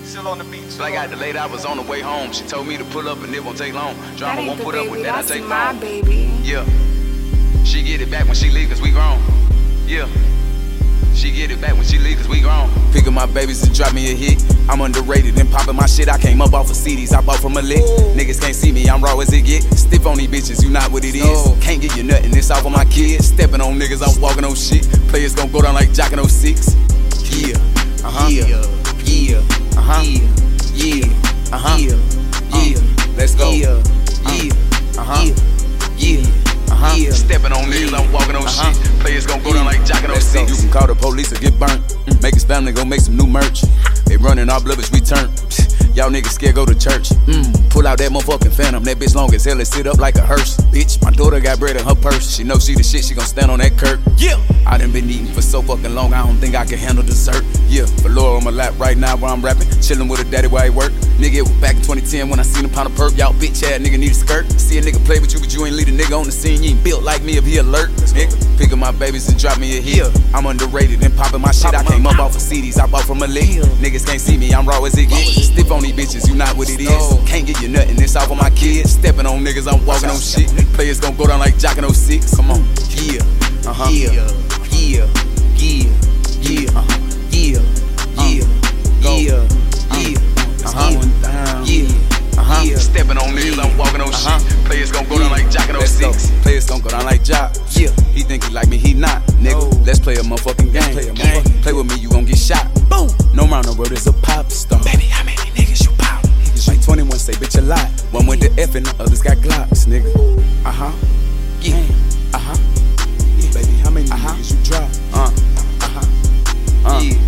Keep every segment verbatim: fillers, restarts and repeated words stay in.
Still on the beat. So I got delayed, I was on the way home. She told me to pull up and it won't take long. That Drama ain't won't the put baby, up with that, I that's take my phone. baby. Yeah. She get it back when she leave, cause we grown. Yeah. She get it back when she leave, cause we grown. Picking my babies and drop me a hit. I'm underrated and popping my shit. I came up off of C Ds, I bought from a lick. Niggas can't see me, I'm raw as it get. Stiff on these bitches, you not what it is. No. Can't get you nothing, it's off of my kids. Stepping on niggas, I'm walking on shit. Players gon' go down like Jock in oh six. Yeah. Uh-huh. Yeah. Yeah. Uh-huh. Yeah. Yeah. Uh-huh. Yeah. Yeah. Let's go. Yeah. Yeah. Uh-huh. Yeah. Uh-huh. Yeah. Stepping on niggas, I'm walking on uh-huh. shit. Players gon' go down like Jock in oh six. You can call the police or get burnt. Mm. Make his family go make some new merch. They running our blood, bitch, we turn. Y'all niggas scared, go to church. Mm. Pull out that motherfucking phantom. That bitch long as hell and sit up like a hearse. Bitch, my daughter got bread in her purse. She know she the shit, she gon' stand on that curb. Yeah. I done been eating for so fucking long, I don't think I can handle dessert. Yeah, Valora on my lap right now while I'm rapping. Chillin' with a daddy while he work. Nigga, it was back in twenty ten when I seen him pound a perp. Y'all bitch ass nigga need a skirt. See a nigga play with you, but you ain't lead a nigga on the scene. You ain't built like me if he alert. Nigga, picking my babies and drop me a hit. I'm underrated and popping my shit. I came up off of C Ds, I bought from a lick. Niggas can't see me, I'm raw as it gets. Stiff on these bitches, you not what it is. Can't get you nothing, it's off of my kids. Stepping on niggas, I'm walking on shit. Players gon' go down like Jock in oh six. Come on, yeah, uh-huh, yeah, yeah, yeah, yeah, uh-huh, yeah, yeah, yeah, yeah, uh-huh, yeah, uh-huh. Stepping on niggas, I'm walking on shit. Players gon' go down like Jock in oh six. Players gon' go down like Jock. Yeah, he think he like me, he not. Nigga, let's play a motherfucking game. Play with me, you gon' get shot. Boom. No round the road is a pop star. Baby, how many niggas you pop? Like twenty-one say bitch a lot. One with the F and the others got Glocks, nigga. Uh huh. Yeah. Uh huh. Yeah. Baby, how many uh-huh. niggas you drop? Uh. Uh huh. Uh. Yeah.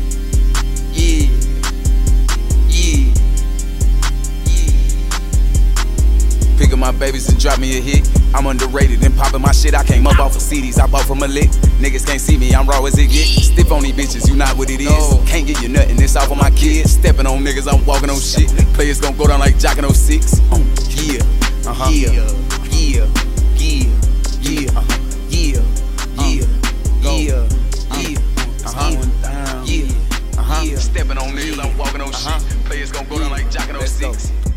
Yeah. Yeah. Yeah. Picking my babies and drop me a hit. I'm underrated and popping my shit. I came up off of C Ds, I bought from a lick. Niggas can't see me, I'm raw as it get. Stiff on these bitches, you not what it is. No. Can't get you nothing, it's off of my kids. Stepping on niggas, I'm walking on shit. Players gon' go down like Jock in oh six. Uh, yeah, uh-huh. Yeah, yeah, yeah, yeah, uh-huh. Yeah, yeah, yeah, yeah, uh-huh. Yeah, uh-huh. Stepping on niggas, I'm walking on shit. Players gon' go down like Jock in oh six.